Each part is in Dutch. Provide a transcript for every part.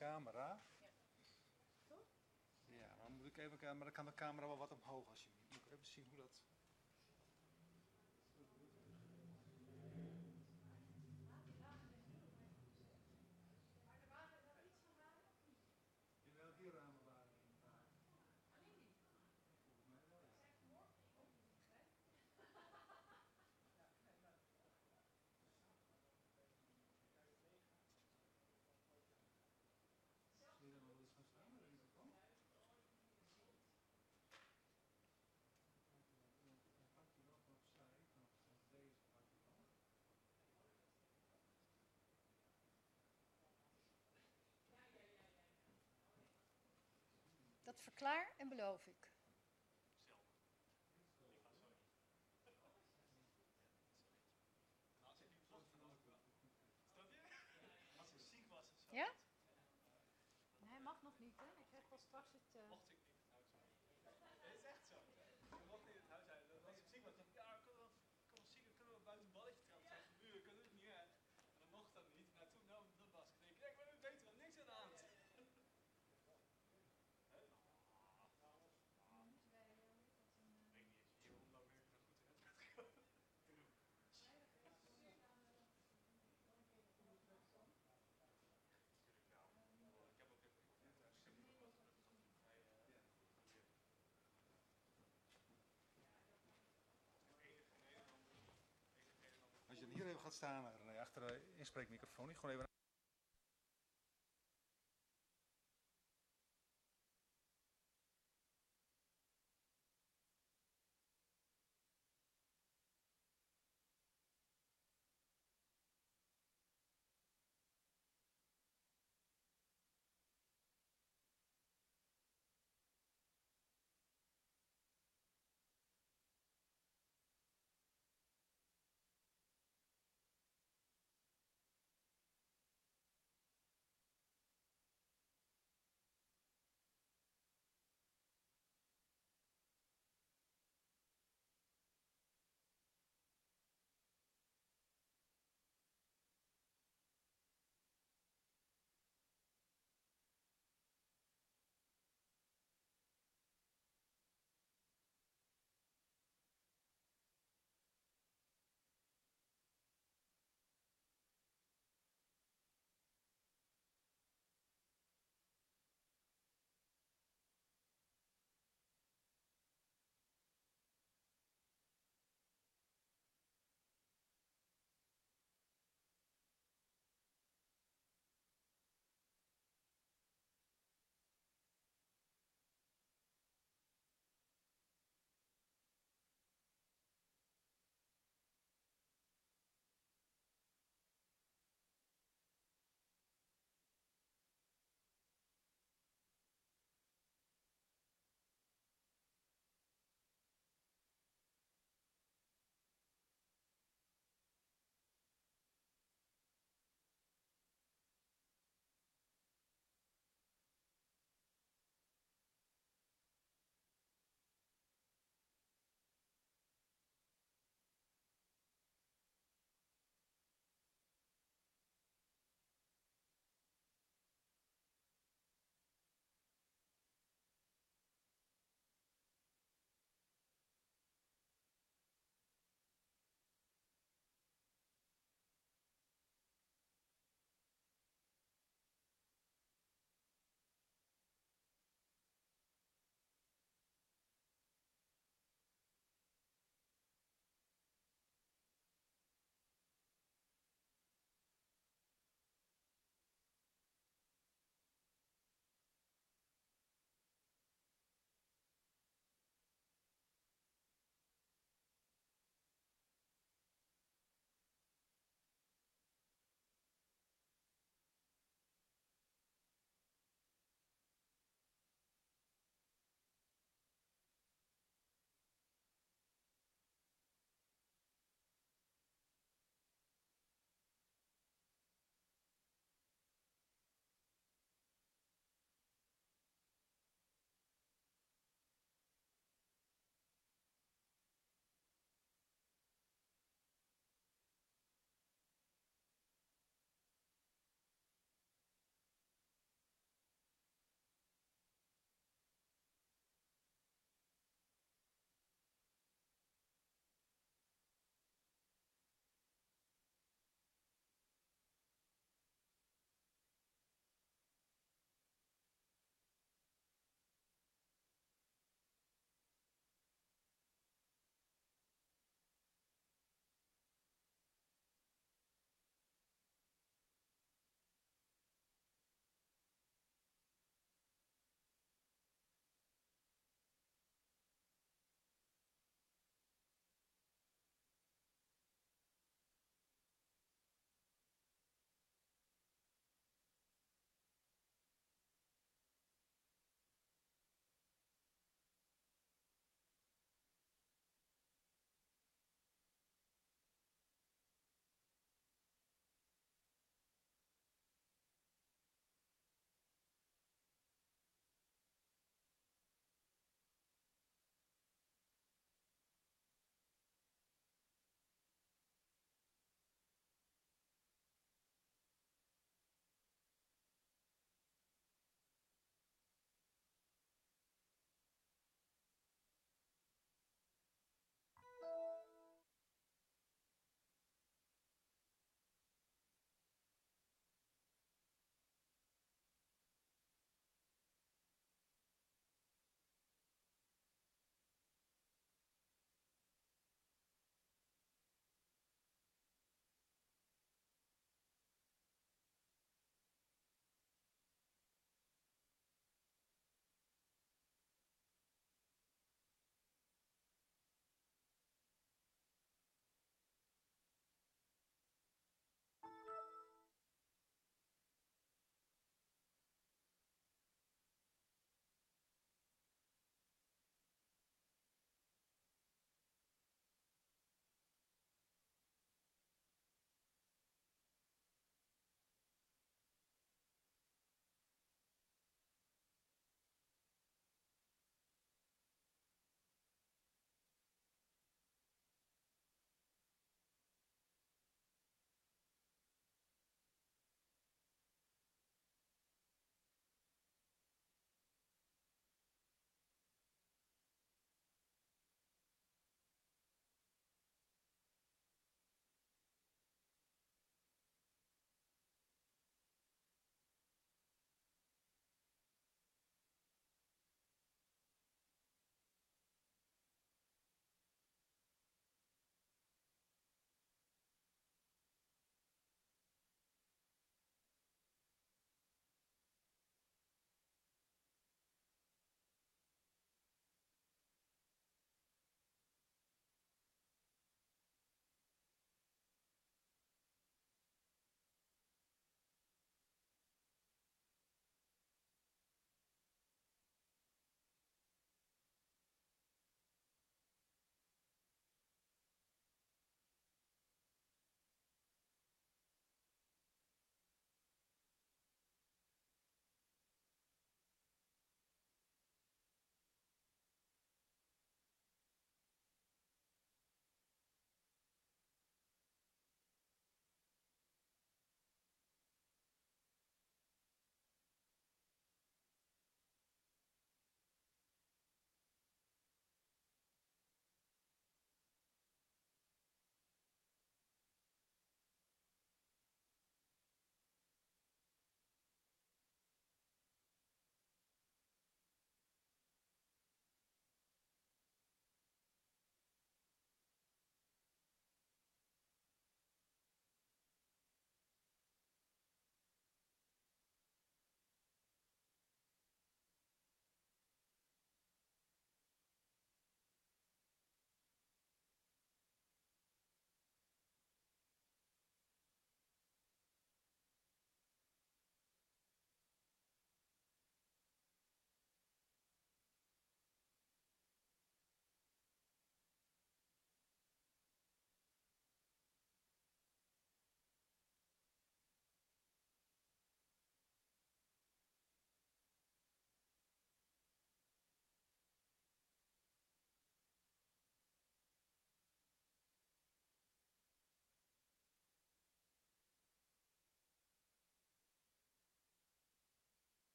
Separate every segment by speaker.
Speaker 1: camera. Ja, maar moet ik even, maar dan kan de camera wel wat omhoog als je moet ik even zien hoe dat. Jawel, die ramen waren inderdaad. Alleen die? Volgens mij wel, ja. Zie je dan wel eens gaan staan aan de kant? Dan pakt hij wel van opzij, van deze pakt hij dan.
Speaker 2: Dat verklaar en beloof ik.
Speaker 3: Als ik ziek was of zo.
Speaker 2: Ja? Nee, mag nog niet, hè? Ik krijg pas straks het...
Speaker 3: Mocht ik niet in het huis zijn. Het is echt zo. Je mocht niet in het huis zijn. Als ik ziek was, dacht ik, ja, kunnen we buiten een balletje trappen? Zijn geburen, kunnen het niet echt. En dan mocht dat niet. Nou, toen nam dat was. Ik denk, ja, ik ben nu beter, want niks aan de hand. Ik weet niet eens hier omloop ben ik er goed in het gekomen. Natuurlijk wel. Ik heb ook even gehoord thuis. Ik heb ook wat gelukkig dat het vrij geleerd. Enige Nederlander.
Speaker 1: Als je dan hier even gaat staan, René, achter de inspreekmicrofoon, gewoon even.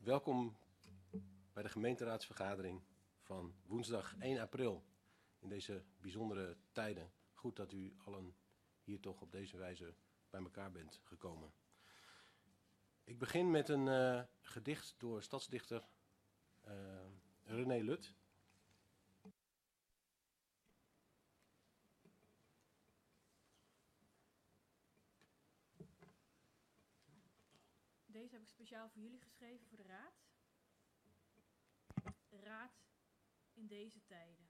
Speaker 4: Welkom bij de gemeenteraadsvergadering van woensdag 1 april in deze bijzondere tijden. Goed dat u allen hier toch op deze wijze bij elkaar bent gekomen. Ik begin met een gedicht door stadsdichter René Lut.
Speaker 2: Deze heb ik speciaal voor jullie geschreven, voor de raad. Raad in deze tijden.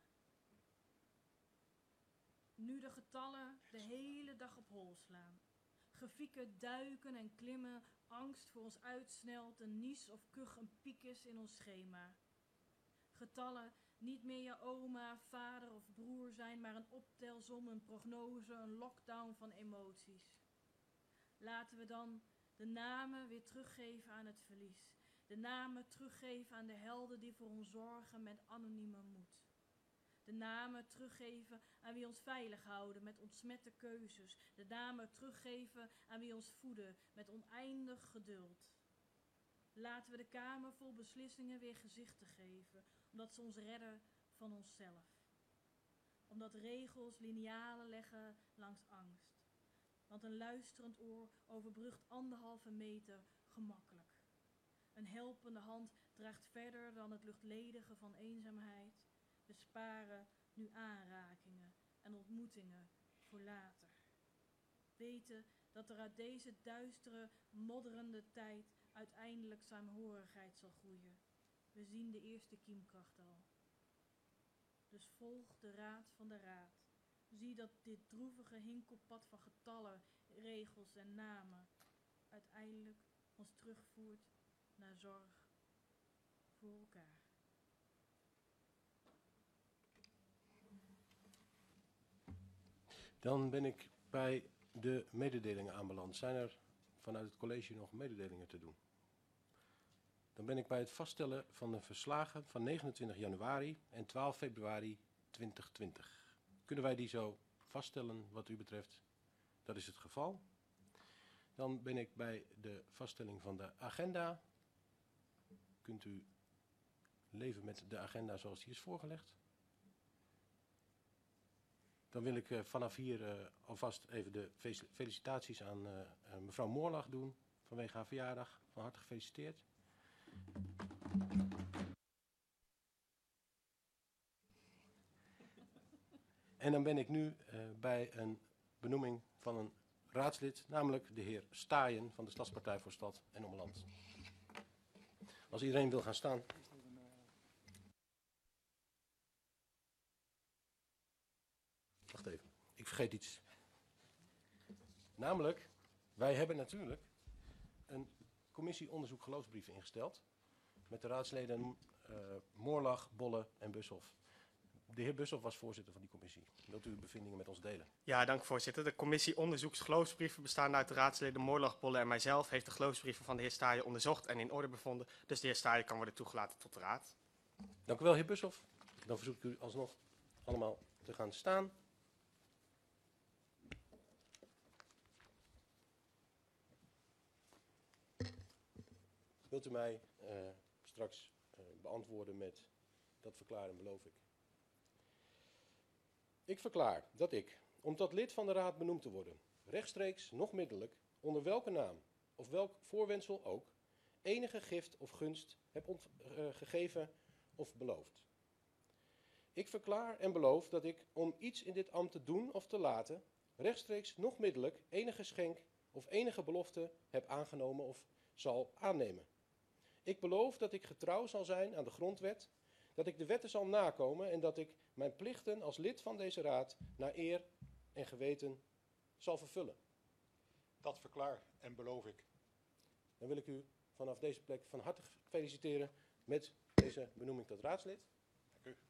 Speaker 2: Nu de getallen de hele dag op hol slaan. Grafieken duiken en klimmen, angst voor ons uitsnelt, een nies of kuch een piek is in ons schema. Getallen niet meer je oma, vader of broer zijn, maar een optelsom, een prognose, een lockdown van emoties. Laten we dan de namen weer teruggeven aan het verlies. De namen teruggeven aan de helden die voor ons zorgen met anonieme moed. De namen teruggeven aan wie ons veilig houden met ontsmette keuzes. De namen teruggeven aan wie ons voeden met oneindig geduld. Laten we de kamer vol beslissingen weer gezichten geven, omdat ze ons redden van onszelf. Omdat regels linealen leggen langs angst. Want een luisterend oor overbrugt 1,5 meter gemakkelijk. Een helpende hand draagt verder dan het luchtledige van eenzaamheid. We sparen nu aanrakingen en ontmoetingen voor later. Weten dat er uit deze duistere, modderende tijd uiteindelijk saamhorigheid zal groeien. We zien de eerste kiemkracht al. Dus volg de raad van de raad. Zie dat dit droevige hinkelpad van getallen, regels en namen uiteindelijk ons terugvoert naar zorg voor elkaar.
Speaker 4: Dan ben ik bij de mededelingen aanbeland. Zijn er vanuit het college nog mededelingen te doen? Dan ben ik bij het vaststellen van de verslagen van 29 januari en 12 februari 2020. Kunnen wij die zo vaststellen wat u betreft? Dat is het geval. Dan ben ik bij de vaststelling van de agenda. Kunt u leven met de agenda zoals die is voorgelegd? Dan wil ik vanaf hier alvast even de felicitaties aan mevrouw Moorlag doen vanwege haar verjaardag. Van harte gefeliciteerd. En dan ben ik nu bij een benoeming van een raadslid, namelijk de heer Staaien van de Stadspartij voor Stad en Ommeland. Als iedereen wil gaan staan. Wacht even, ik vergeet iets. Namelijk, wij hebben natuurlijk een commissie onderzoek geloofsbrieven ingesteld. Met de raadsleden Moorlag, Bolle en Bushoff. De heer Bushoff was voorzitter van die commissie. Wilt u uw bevindingen met ons delen?
Speaker 1: Ja, dank voorzitter. De commissie onderzoeksgeloofsbrieven bestaande uit de raadsleden Moorlag, Bolle en mijzelf heeft de geloofsbrieven van de heer Staaien onderzocht en in orde bevonden. Dus de heer Staaien kan worden toegelaten tot de raad.
Speaker 4: Dank u wel, heer Bushoff. Dan verzoek ik u alsnog allemaal te gaan staan. Wilt u mij straks beantwoorden met dat verklaren beloof ik. Ik verklaar dat ik, om tot lid van de raad benoemd te worden, rechtstreeks nog middelijk, onder welke naam of welk voorwendsel ook, enige gift of gunst heb gegeven of beloofd. Ik verklaar en beloof dat ik, om iets in dit ambt te doen of te laten, rechtstreeks nog middelijk enige geschenk of enige belofte heb aangenomen of zal aannemen. Ik beloof dat ik getrouw zal zijn aan de grondwet, dat ik de wetten zal nakomen en dat ik mijn plichten als lid van deze raad naar eer en geweten zal vervullen.
Speaker 5: Dat verklaar en beloof ik.
Speaker 4: Dan wil ik u vanaf deze plek van harte feliciteren met deze benoeming tot raadslid.
Speaker 5: Dank u.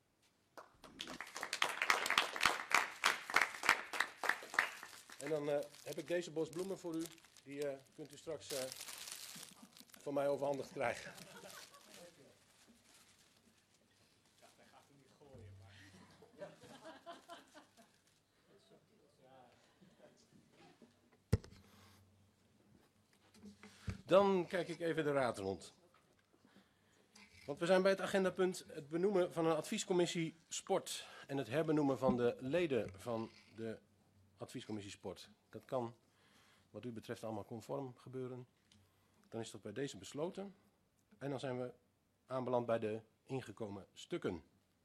Speaker 4: En dan heb ik deze bos bloemen voor u. Die kunt u straks van mij overhandigd krijgen.
Speaker 3: Ja, hij gaat hem niet gooien, maar...
Speaker 4: Dan kijk ik even de raad rond. Want we zijn bij het agendapunt het benoemen van een adviescommissie sport en het herbenoemen van de leden van de adviescommissie sport. Dat kan wat u betreft allemaal conform gebeuren. Dan is dat bij deze besloten. En dan zijn we aanbeland bij de ingekomen stukken.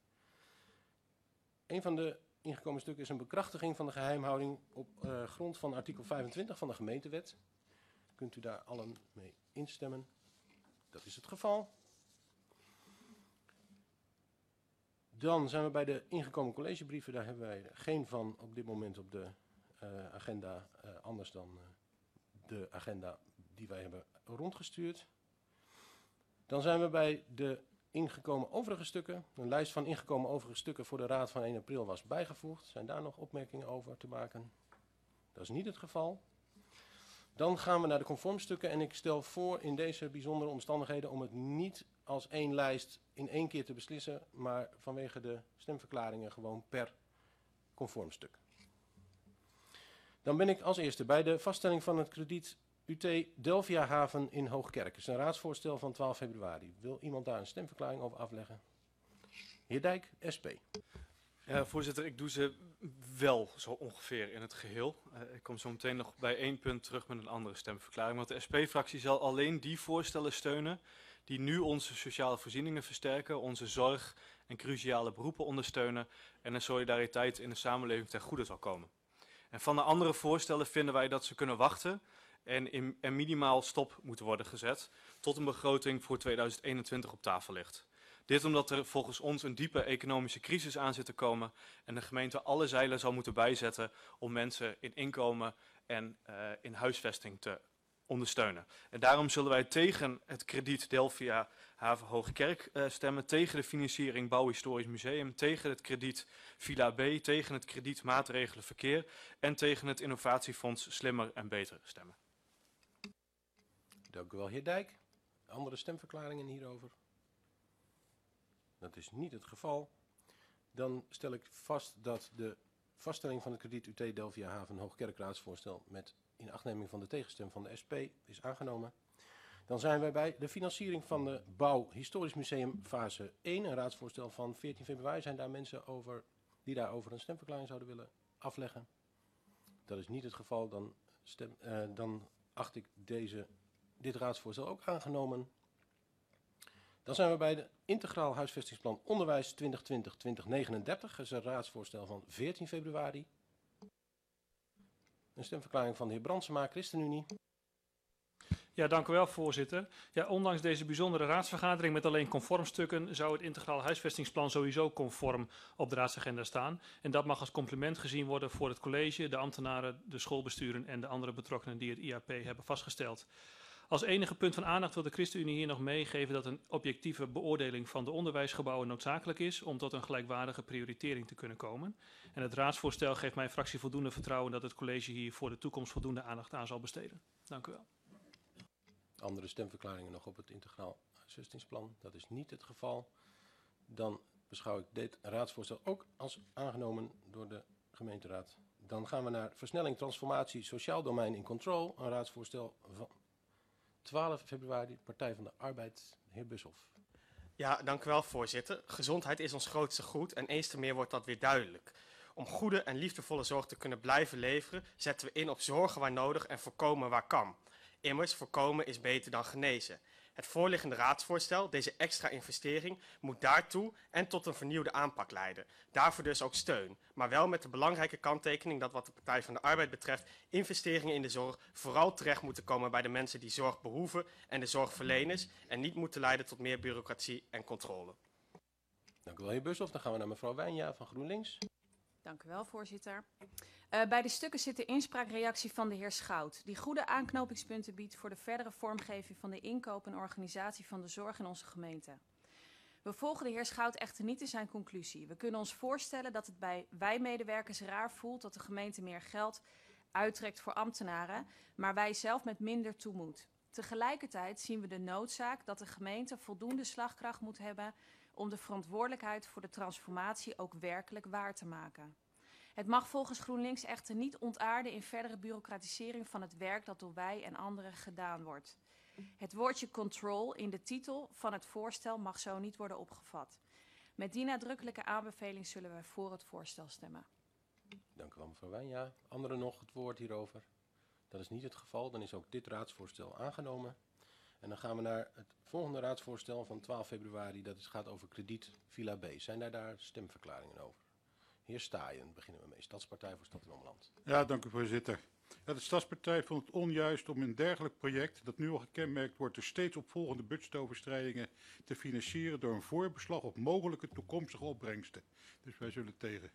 Speaker 4: Een van de ingekomen stukken is een bekrachtiging van de geheimhouding op grond van artikel 25 van de gemeentewet. Kunt u daar allen mee instemmen? Dat is het geval. Dan zijn we bij de ingekomen collegebrieven. Daar hebben wij geen van op dit moment op de agenda, anders dan de agenda die wij hebben rondgestuurd. Dan zijn we bij de ingekomen overige stukken. Een lijst van ingekomen overige stukken voor de raad van 1 april was bijgevoegd. Zijn daar nog opmerkingen over te maken? Dat is niet het geval. Dan gaan we naar de conformstukken en ik stel voor in deze bijzondere omstandigheden om het niet als één lijst in één keer te beslissen, maar vanwege de stemverklaringen gewoon per conformstuk. Dan ben ik als eerste bij de vaststelling van het krediet UT Delvia Haven in Hoogkerk. Het is een raadsvoorstel van 12 februari. Wil iemand daar een stemverklaring over afleggen? Heer Dijk, SP.
Speaker 6: Ja, voorzitter, ik doe ze wel zo ongeveer in het geheel. Ik kom zo meteen nog bij 1 punt terug met een andere stemverklaring. Want de SP-fractie zal alleen die voorstellen steunen die nu onze sociale voorzieningen versterken, onze zorg en cruciale beroepen ondersteunen en de solidariteit in de samenleving ten goede zal komen. En van de andere voorstellen vinden wij dat ze kunnen wachten en minimaal stop moeten worden gezet tot een begroting voor 2021 op tafel ligt. Dit omdat er volgens ons een diepe economische crisis aan zit te komen en de gemeente alle zeilen zal moeten bijzetten om mensen in inkomen en in huisvesting te ondersteunen. En daarom zullen wij tegen het krediet Delvia Haven Hoogkerk stemmen, tegen de financiering Bouwhistorisch Museum, tegen het krediet Villa B, tegen het krediet Maatregelen Verkeer en tegen het innovatiefonds Slimmer en Beter stemmen.
Speaker 4: Dank u wel, heer Dijk. Andere stemverklaringen hierover? Dat is niet het geval. Dan stel ik vast dat de vaststelling van het krediet UT Delvia Haven Hoogkerk raadsvoorstel met inachtneming van de tegenstem van de SP is aangenomen. Dan zijn wij bij de financiering van de Bouw Historisch Museum fase 1. Een raadsvoorstel van 14 februari. Zijn daar mensen die daarover een stemverklaring zouden willen afleggen? Dat is niet het geval. Dan acht ik dit raadsvoorstel ook aangenomen. Dan zijn we bij de Integraal Huisvestingsplan Onderwijs 2020-2039. Dat is een raadsvoorstel van 14 februari. Een stemverklaring van de heer Brandsema, ChristenUnie.
Speaker 7: Ja, dank u wel, voorzitter. Ja, ondanks deze bijzondere raadsvergadering met alleen conformstukken zou het Integraal Huisvestingsplan sowieso conform op de raadsagenda staan. En dat mag als compliment gezien worden voor het college, de ambtenaren, de schoolbesturen en de andere betrokkenen die het IAP hebben vastgesteld. Als enige punt van aandacht wil de ChristenUnie hier nog meegeven dat een objectieve beoordeling van de onderwijsgebouwen noodzakelijk is om tot een gelijkwaardige prioritering te kunnen komen. En het raadsvoorstel geeft mijn fractie voldoende vertrouwen dat het college hier voor de toekomst voldoende aandacht aan zal besteden. Dank u wel.
Speaker 4: Andere stemverklaringen nog op het Integraal Huisvestingsplan? Dat is niet het geval. Dan beschouw ik dit raadsvoorstel ook als aangenomen door de gemeenteraad. Dan gaan we naar versnelling transformatie sociaal domein in control. Een raadsvoorstel van 12 februari, Partij van de Arbeid, heer Bushoff.
Speaker 1: Ja, dank u wel, voorzitter. Gezondheid is ons grootste goed en eens te meer wordt dat weer duidelijk. Om goede en liefdevolle zorg te kunnen blijven leveren, zetten we in op zorgen waar nodig en voorkomen waar kan. Immers, voorkomen is beter dan genezen. Het voorliggende raadsvoorstel, deze extra investering, moet daartoe en tot een vernieuwde aanpak leiden. Daarvoor dus ook steun, maar wel met de belangrijke kanttekening dat wat de Partij van de Arbeid betreft investeringen in de zorg vooral terecht moeten komen bij de mensen die zorg behoeven en de zorgverleners en niet moeten leiden tot meer bureaucratie en controle.
Speaker 4: Dank u wel, heer Bushoff. Dan gaan we naar mevrouw Wijnja van GroenLinks.
Speaker 8: Dank u wel, voorzitter. Bij de stukken zit de inspraakreactie van de heer Schout, die goede aanknopingspunten biedt voor de verdere vormgeving van de inkoop en organisatie van de zorg in onze gemeente. We volgen de heer Schout echter niet in zijn conclusie. We kunnen ons voorstellen dat het bij wij-medewerkers raar voelt dat de gemeente meer geld uittrekt voor ambtenaren, maar wij zelf met minder toe moet. Tegelijkertijd zien we de noodzaak dat de gemeente voldoende slagkracht moet hebben om de verantwoordelijkheid voor de transformatie ook werkelijk waar te maken. Het mag volgens GroenLinks echter niet ontaarden in verdere bureaucratisering van het werk dat door wij en anderen gedaan wordt. Het woordje control in de titel van het voorstel mag zo niet worden opgevat. Met die nadrukkelijke aanbeveling zullen wij voor het voorstel stemmen.
Speaker 4: Dank u wel, mevrouw Wijnja. Anderen nog het woord hierover? Dat is niet het geval. Dan is ook dit raadsvoorstel aangenomen. En dan gaan we naar het volgende raadsvoorstel van 12 februari. Dat gaat over krediet Villa B. Zijn daar stemverklaringen over? Heer Staaien, beginnen we mee. Stadspartij voor Stad en Omland.
Speaker 5: Ja, dank u voorzitter. Ja, de Stadspartij vond het onjuist om een dergelijk project, dat nu al gekenmerkt wordt door steeds opvolgende budgetoverschrijdingen, te financieren door een voorbeslag op mogelijke toekomstige opbrengsten. Dus wij zullen tegen.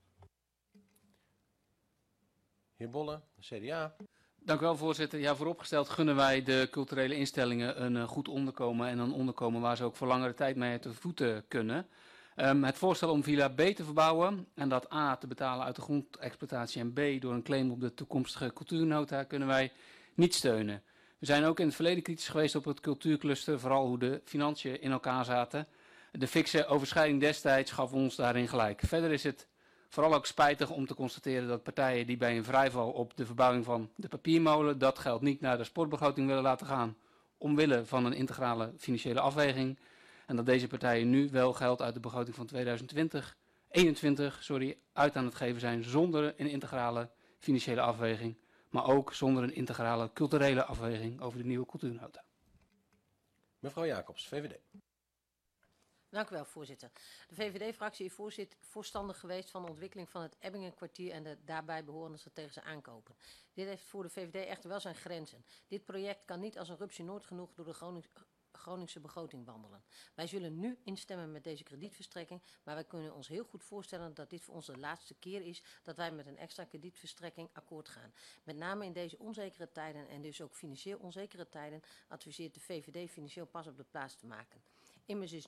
Speaker 4: Heer Bolle, CDA.
Speaker 9: Dank u wel, voorzitter. Ja, vooropgesteld gunnen wij de culturele instellingen een goed onderkomen en een onderkomen waar ze ook voor langere tijd mee te voeten kunnen. Het voorstel om Villa B te verbouwen en dat A te betalen uit de grondexploitatie en B door een claim op de toekomstige cultuurnota kunnen wij niet steunen. We zijn ook in het verleden kritisch geweest op het cultuurcluster, vooral hoe de financiën in elkaar zaten. De fikse overschrijding destijds gaf ons daarin gelijk. Verder is het vooral ook spijtig om te constateren dat partijen die bij een vrijval op de verbouwing van de papiermolen dat geld niet naar de sportbegroting willen laten gaan, omwille van een integrale financiële afweging. En dat deze partijen nu wel geld uit de begroting van 2021 uit aan het geven zijn zonder een integrale financiële afweging, maar ook zonder een integrale culturele afweging over de nieuwe cultuurnota.
Speaker 4: Mevrouw Jacobs, VVD.
Speaker 10: Dank u wel, voorzitter. De VVD-fractie is voorstander geweest van de ontwikkeling van het Ebbingenkwartier en de daarbij behorende strategische aankopen. Dit heeft voor de VVD echter wel zijn grenzen. Dit project kan niet als een rupsje nooit genoeg door de Groningse begroting wandelen. Wij zullen nu instemmen met deze kredietverstrekking, maar wij kunnen ons heel goed voorstellen dat dit voor ons de laatste keer is dat wij met een extra kredietverstrekking akkoord gaan. Met name in deze onzekere tijden en dus ook financieel onzekere tijden adviseert de VVD financieel pas op de plaats te maken. Immers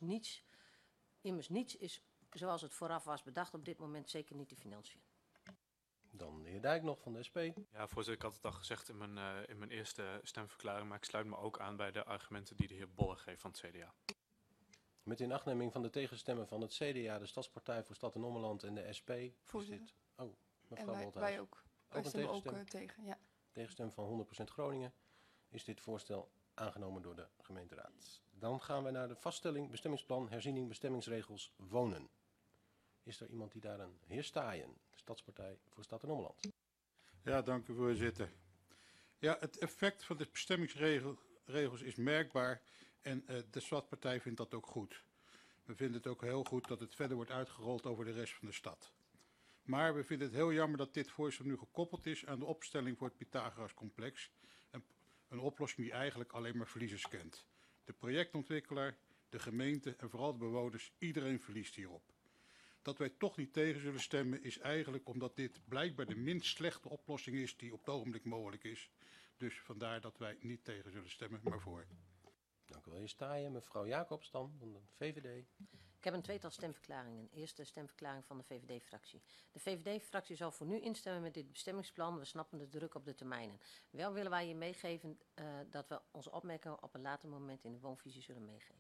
Speaker 10: niets is zoals het vooraf was bedacht op dit moment, zeker niet de financiën.
Speaker 4: Dan de heer Dijk nog van de SP.
Speaker 6: Ja, voorzitter, ik had het al gezegd in mijn eerste stemverklaring, maar ik sluit me ook aan bij de argumenten die de heer Bolle geeft van het CDA.
Speaker 4: Met inachtneming van de tegenstemmen van het CDA, de Stadspartij voor Stad en Ommeland en de SP.
Speaker 11: Voorzitter.
Speaker 4: Mevrouw
Speaker 11: En
Speaker 4: Bolthuis.
Speaker 11: wij ook. Wij stemmen ook tegen, ja.
Speaker 4: Tegenstem van 100% Groningen. Is dit voorstel aangenomen door de gemeenteraad. Dan gaan we naar de vaststelling, bestemmingsplan, herziening, bestemmingsregels, wonen. Is er iemand die daar een heer Staaien, Stadspartij voor Stad en Ommeland?
Speaker 5: Ja, dank u voorzitter. Ja, het effect van de bestemmingsregels is merkbaar en de Stadspartij vindt dat ook goed. We vinden het ook heel goed dat het verder wordt uitgerold over de rest van de stad. Maar we vinden het heel jammer dat dit voorstel nu gekoppeld is aan de opstelling voor het Pythagoras-complex. Een oplossing die eigenlijk alleen maar verliezers kent. De projectontwikkelaar, de gemeente en vooral de bewoners, iedereen verliest hierop. Dat wij toch niet tegen zullen stemmen is eigenlijk omdat dit blijkbaar de minst slechte oplossing is die op het ogenblik mogelijk is. Dus vandaar dat wij niet tegen zullen stemmen, maar voor.
Speaker 4: Dank u wel, heer Staaien. Mevrouw Jacobs dan, van de VVD.
Speaker 10: Ik heb een tweetal stemverklaringen. Eerste stemverklaring van de VVD-fractie. De VVD-fractie zal voor nu instemmen met dit bestemmingsplan. We snappen de druk op de termijnen. Wel willen wij je meegeven dat we onze opmerkingen op een later moment in de woonvisie zullen meegeven.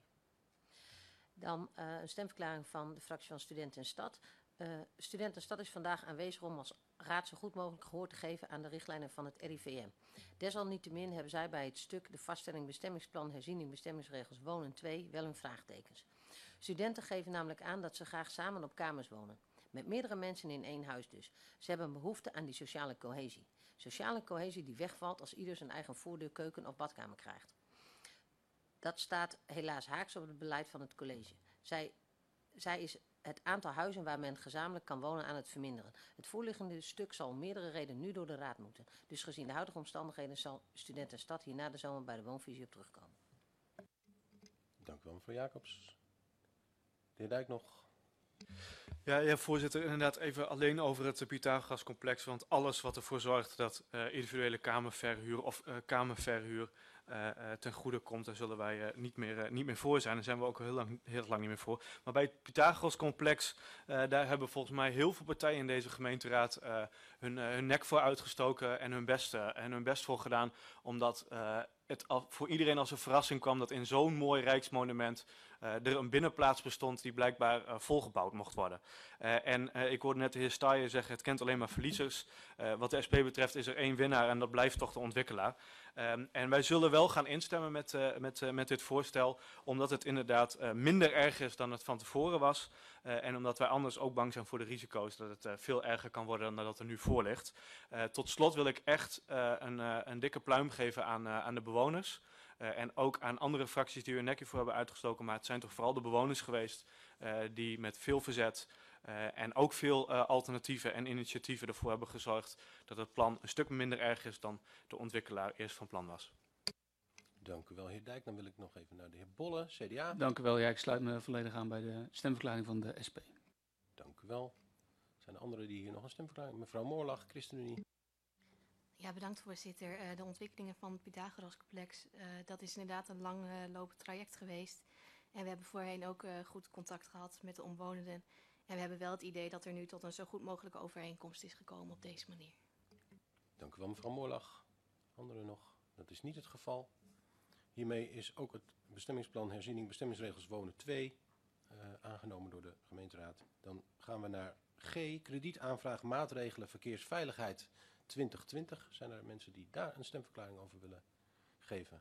Speaker 10: Dan een stemverklaring van de fractie van Studenten en Stad. Studenten en Stad is vandaag aanwezig om als raad zo goed mogelijk gehoor te geven aan de richtlijnen van het RIVM. Desalniettemin hebben zij bij het stuk de vaststelling bestemmingsplan herziening bestemmingsregels wonen 2 wel hun vraagtekens. Studenten geven namelijk aan dat ze graag samen op kamers wonen. Met meerdere mensen in één huis dus. Ze hebben behoefte aan die sociale cohesie. Sociale cohesie die wegvalt als ieder zijn eigen voordeur, keuken of badkamer krijgt. Dat staat helaas haaks op het beleid van het college. Zij is het aantal huizen waar men gezamenlijk kan wonen aan het verminderen. Het voorliggende stuk zal om meerdere redenen nu door de raad moeten. Dus gezien de huidige omstandigheden zal Studenten en Stad hier na de zomer bij de woonvisie op terugkomen.
Speaker 4: Dank u wel, mevrouw Jacobs. De heer Dijk nog.
Speaker 6: Ja, voorzitter, inderdaad even alleen over het Pythagoras-complex, want alles wat ervoor zorgt dat individuele kamerverhuur of kamerverhuur ten goede komt, daar zullen wij niet meer voor zijn. Daar zijn we ook heel lang niet meer voor. Maar bij het Pythagoras-complex, daar hebben volgens mij heel veel partijen in deze gemeenteraad hun nek voor uitgestoken en hun best voor gedaan, omdat het voor iedereen als een verrassing kwam dat in zo'n mooi rijksmonument er een binnenplaats bestond die blijkbaar volgebouwd mocht worden. Ik hoorde net de heer Staaien zeggen, het kent alleen maar verliezers. Wat de SP betreft is er één winnaar en dat blijft toch de ontwikkelaar. En wij zullen wel gaan instemmen met dit voorstel, omdat het inderdaad minder erg is dan het van tevoren was. En omdat wij anders ook bang zijn voor de risico's dat het veel erger kan worden dan dat er nu voor ligt. Tot slot wil ik echt een dikke pluim geven aan de bewoners. En ook aan andere fracties die er een nekje voor hebben uitgestoken. Maar het zijn toch vooral de bewoners geweest die met veel verzet en ook veel alternatieven en initiatieven ervoor hebben gezorgd dat het plan een stuk minder erg is dan de ontwikkelaar eerst van plan was.
Speaker 4: Dank u wel, heer Dijk. Dan wil ik nog even naar de heer Bolle, CDA.
Speaker 9: Dank u wel. Ja, ik sluit me volledig aan bij de stemverklaring van de SP.
Speaker 4: Dank u wel. Zijn er anderen die hier nog een stemverklaring? Mevrouw Moorlag, ChristenUnie.
Speaker 12: Ja, bedankt voorzitter. De ontwikkelingen van het Pythagoras-complex, dat is inderdaad een lang lopend traject geweest. En we hebben voorheen ook goed contact gehad met de omwonenden. En we hebben wel het idee dat er nu tot een zo goed mogelijke overeenkomst is gekomen op deze manier.
Speaker 4: Dank u wel, mevrouw Moorlag. Anderen nog? Dat is niet het geval. Hiermee is ook het bestemmingsplan herziening bestemmingsregels wonen 2 aangenomen door de gemeenteraad. Dan gaan we naar G, kredietaanvraag maatregelen verkeersveiligheid 2020. Zijn er mensen die daar een stemverklaring over willen geven?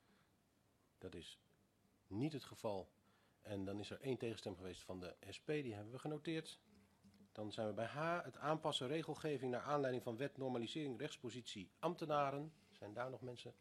Speaker 4: Dat is niet het geval. En dan is er 1 tegenstem geweest van de SP, die hebben we genoteerd. Dan zijn we bij H, het aanpassen regelgeving naar aanleiding van wet normalisering rechtspositie ambtenaren. Zijn daar nog mensen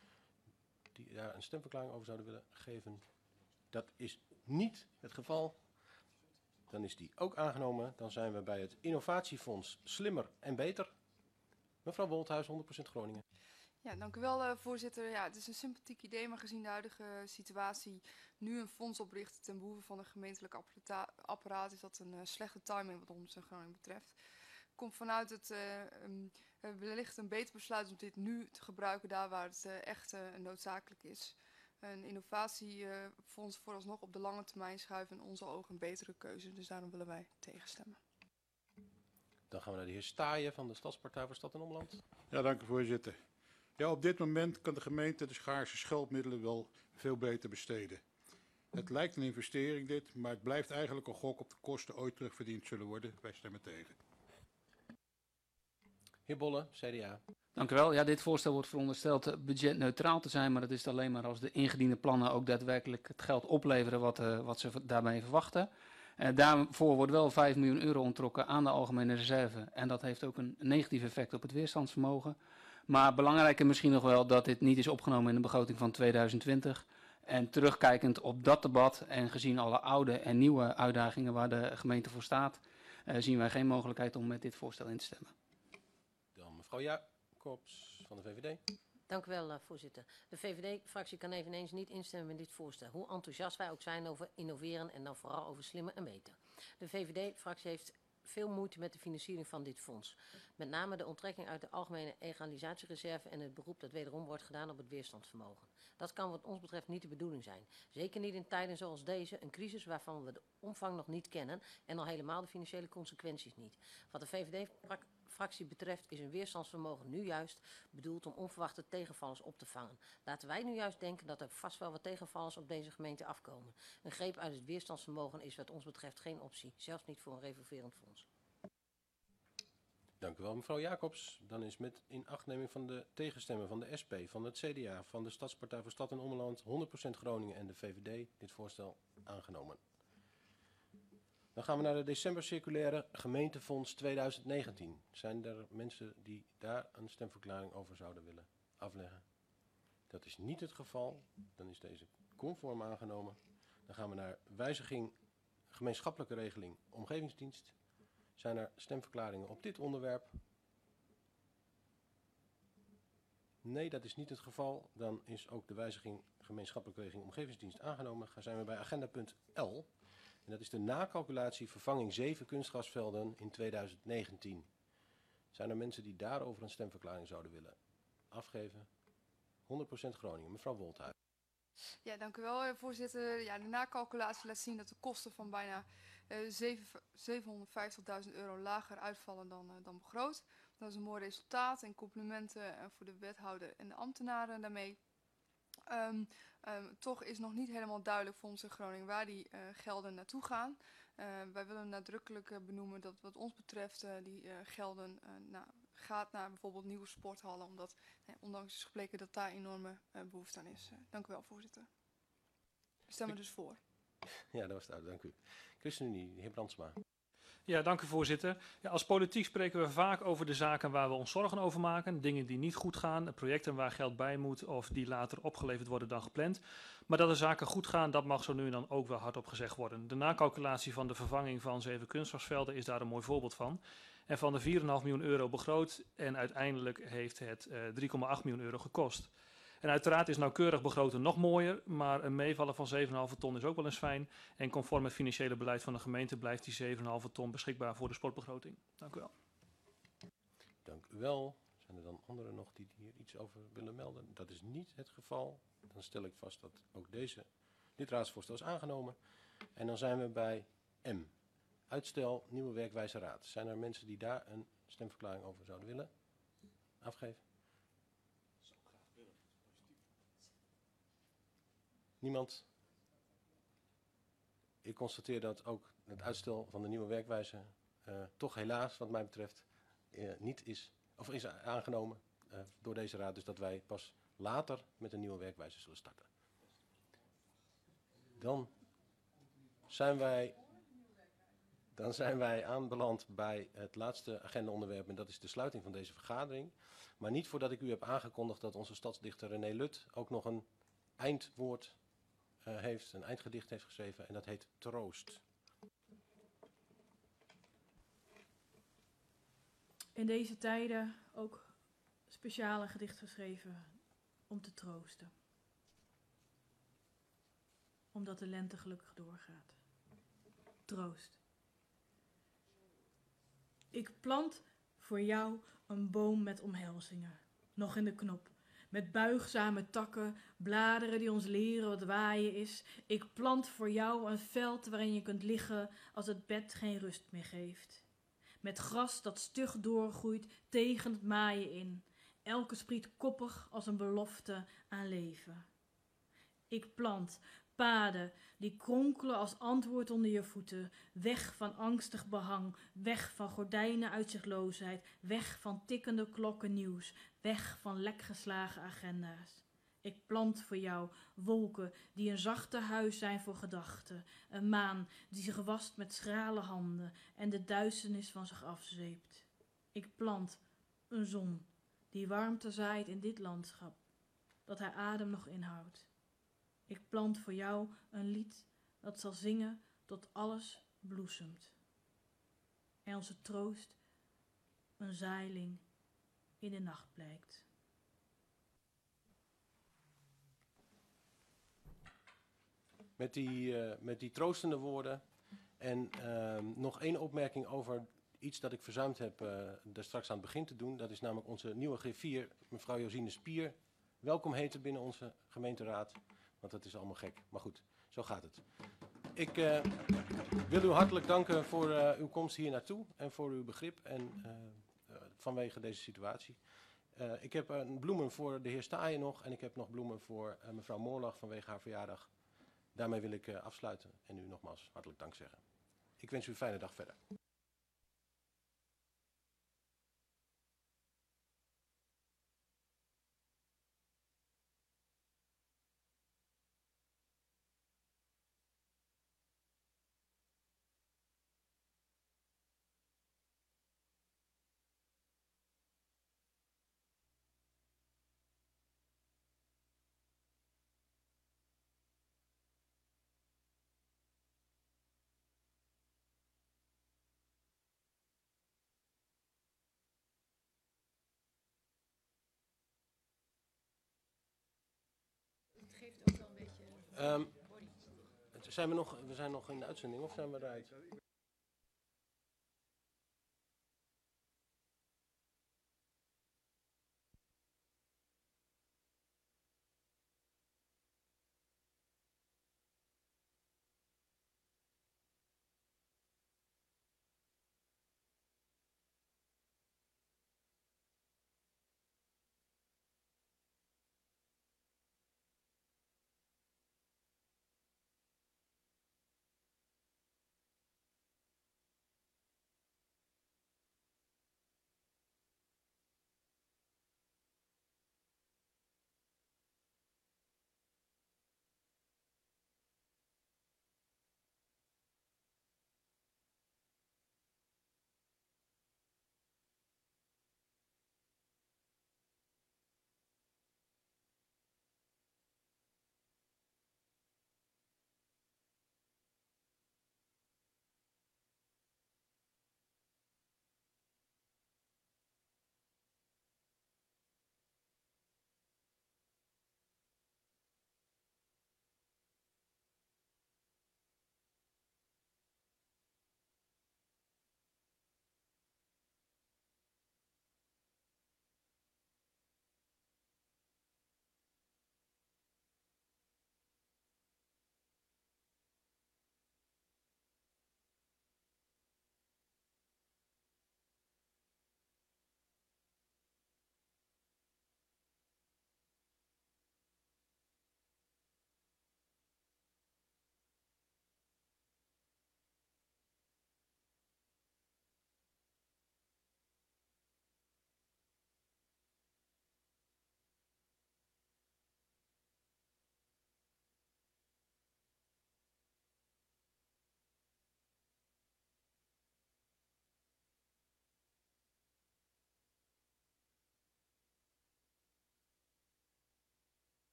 Speaker 4: die daar een stemverklaring over zouden willen geven? Dat is niet het geval. Dan is die ook aangenomen. Dan zijn we bij het innovatiefonds slimmer en beter. Mevrouw Wolthuis, 100% Groningen.
Speaker 11: Ja, dank u wel, voorzitter. Ja, het is een sympathiek idee, maar gezien de huidige situatie nu een fonds oprichten ten behoeve van een gemeentelijk apparaat is dat een slechte timing wat ons in Groningen betreft. Komt vanuit het wellicht een beter besluit om dit nu te gebruiken daar waar het echt noodzakelijk is. Een innovatiefonds vooralsnog op de lange termijn schuiven in onze ogen een betere keuze. Dus daarom willen wij tegenstemmen.
Speaker 4: Dan gaan we naar de heer Staaien van de Stadspartij voor Stad en Omland.
Speaker 5: Ja, dank u voorzitter. Ja, op dit moment kan de gemeente de schaarse schuldmiddelen wel veel beter besteden. Het lijkt een investering dit, maar het blijft eigenlijk een gok op de kosten ooit terugverdiend zullen worden. Wij stemmen tegen.
Speaker 4: Heer Bolle, CDA.
Speaker 9: Dank u wel. Ja, dit voorstel wordt verondersteld budgetneutraal te zijn, maar dat is alleen maar als de ingediende plannen ook daadwerkelijk het geld opleveren wat ze daarbij verwachten. Daarvoor wordt wel 5 miljoen euro onttrokken aan de algemene reserve en dat heeft ook een negatief effect op het weerstandsvermogen. Maar belangrijker misschien nog wel dat dit niet is opgenomen in de begroting van 2020. En terugkijkend op dat debat en gezien alle oude en nieuwe uitdagingen waar de gemeente voor staat, zien wij geen mogelijkheid om met dit voorstel in te stemmen.
Speaker 4: Dan mevrouw Jacobs van de VVD.
Speaker 10: Dank u wel, voorzitter. De VVD-fractie kan eveneens niet instemmen met dit voorstel, hoe enthousiast wij ook zijn over innoveren en dan vooral over slimmer en beter. De VVD-fractie heeft veel moeite met de financiering van dit fonds. Met name de onttrekking uit de algemene egalisatiereserve en het beroep dat wederom wordt gedaan op het weerstandsvermogen. Dat kan wat ons betreft niet de bedoeling zijn. Zeker niet in tijden zoals deze, een crisis waarvan we de omvang nog niet kennen en al helemaal de financiële consequenties niet. Wat de VVD-fractie betreft is een weerstandsvermogen nu juist bedoeld om onverwachte tegenvallers op te vangen. Laten wij nu juist denken dat er vast wel wat tegenvallers op deze gemeente afkomen. Een greep uit het weerstandsvermogen is wat ons betreft geen optie, zelfs niet voor een revolverend fonds.
Speaker 4: Dank u wel, mevrouw Jacobs. Dan is met inachtneming van de tegenstemmen van de SP, van het CDA, van de Stadspartij voor Stad en Omland, 100% Groningen en de VVD dit voorstel aangenomen. Dan gaan we naar de decembercirculaire gemeentefonds 2019. Zijn er mensen die daar een stemverklaring over zouden willen afleggen? Dat is niet het geval. Dan is deze conform aangenomen. Dan gaan we naar wijziging gemeenschappelijke regeling omgevingsdienst. Zijn er stemverklaringen op dit onderwerp? Nee, dat is niet het geval. Dan is ook de wijziging gemeenschappelijke regeling omgevingsdienst aangenomen. Dan zijn we bij agendapunt L. En dat is de nakalculatie vervanging 7 kunstgrasvelden in 2019. Zijn er mensen die daarover een stemverklaring zouden willen afgeven? 100% Groningen. Mevrouw Wolthuis.
Speaker 11: Ja, dank u wel, voorzitter. Ja, de nakalculatie laat zien dat de kosten van bijna 750.000 euro lager uitvallen dan begroot. Dat is een mooi resultaat en complimenten voor de wethouder en de ambtenaren daarmee. Toch is nog niet helemaal duidelijk voor ons in Groningen waar die gelden naartoe gaan. Wij willen nadrukkelijk benoemen dat wat ons betreft die gelden gaat naar bijvoorbeeld nieuwe sporthallen. Omdat ondanks is gebleken dat daar enorme behoefte aan is. Dank u wel, voorzitter. We stemmen dus voor.
Speaker 4: Ja, dat was het uit. Dank u. ChristenUnie, de heer Brandsma.
Speaker 7: Ja, dank u voorzitter. Ja, als politiek spreken we vaak over de zaken waar we ons zorgen over maken. Dingen die niet goed gaan, projecten waar geld bij moet of die later opgeleverd worden dan gepland. Maar dat de zaken goed gaan, dat mag zo nu en dan ook wel hardop gezegd worden. De nakalculatie van de vervanging van 7 kunstgrasvelden is daar een mooi voorbeeld van. En van de 4,5 miljoen euro begroot en uiteindelijk heeft het 3,8 miljoen euro gekost. En uiteraard is nauwkeurig begroten nog mooier, maar een meevallen van 7,5 ton is ook wel eens fijn. En conform het financiële beleid van de gemeente blijft die 7,5 ton beschikbaar voor de sportbegroting. Dank u wel.
Speaker 4: Dank u wel. Zijn er dan anderen nog die hier iets over willen melden? Dat is niet het geval. Dan stel ik vast dat ook dit raadsvoorstel is aangenomen. En dan zijn we bij M. Uitstel Nieuwe Werkwijze Raad. Zijn er mensen die daar een stemverklaring over zouden willen afgeven? Niemand? Ik constateer dat ook het uitstel van de nieuwe werkwijze toch helaas, wat mij betreft, niet is, of is aangenomen door deze raad. Dus dat wij pas later met een nieuwe werkwijze zullen starten. Dan zijn wij aanbeland bij het laatste agendaonderwerp en dat is de sluiting van deze vergadering. Maar niet voordat ik u heb aangekondigd dat onze stadsdichter René Lut ook nog een eindwoord heeft, een eindgedicht heeft geschreven en dat heet Troost.
Speaker 2: In deze tijden ook speciale gedicht geschreven om te troosten. Omdat de lente gelukkig doorgaat. Troost. Ik plant voor jou een boom met omhelzingen, nog in de knop. Met buigzame takken, bladeren die ons leren wat waaien is. Ik plant voor jou een veld waarin je kunt liggen als het bed geen rust meer geeft. Met gras dat stug doorgroeit tegen het maaien in. Elke spriet koppig als een belofte aan leven. Ik plant paden die kronkelen als antwoord onder je voeten. Weg van angstig behang, weg van gordijnen uitzichtloosheid, weg van tikkende klokken nieuws, weg van lekgeslagen agenda's. Ik plant voor jou wolken die een zachte huis zijn voor gedachten. Een maan die zich wast met schrale handen en de duisternis van zich afzweept. Ik plant een zon die warmte zaait in dit landschap, dat haar adem nog inhoudt. Ik plant voor jou een lied dat zal zingen tot alles bloesemt. En onze troost een zeiling in de nacht blijkt.
Speaker 4: Met die troostende woorden en nog één opmerking over iets dat ik verzuimd heb daar straks aan het begin te doen. Dat is namelijk onze nieuwe griffier, mevrouw Josine Spier. Welkom heten binnen onze gemeenteraad. Want dat is allemaal gek. Maar goed, zo gaat het. Ik wil u hartelijk danken voor uw komst hier naartoe en voor uw begrip en vanwege deze situatie. Ik heb bloemen voor de heer Staaien nog en ik heb nog bloemen voor mevrouw Moorlag vanwege haar verjaardag. Daarmee wil ik afsluiten en u nogmaals hartelijk dank zeggen. Ik wens u een fijne dag verder.
Speaker 12: Het geeft ook wel een beetje...
Speaker 4: We zijn nog in de uitzending of zijn we eruit?